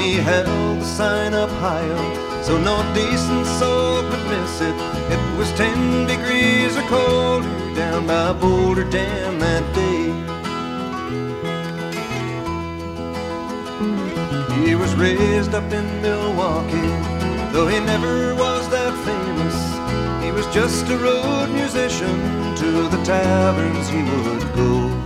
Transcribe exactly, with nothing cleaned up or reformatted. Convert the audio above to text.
he held the sign up higher so no decent soul could miss it. It was ten degrees or colder down by Boulder Dam that day. He was raised up in Milwaukee, though he never was that famous. He was just a road musician, to the taverns he would go.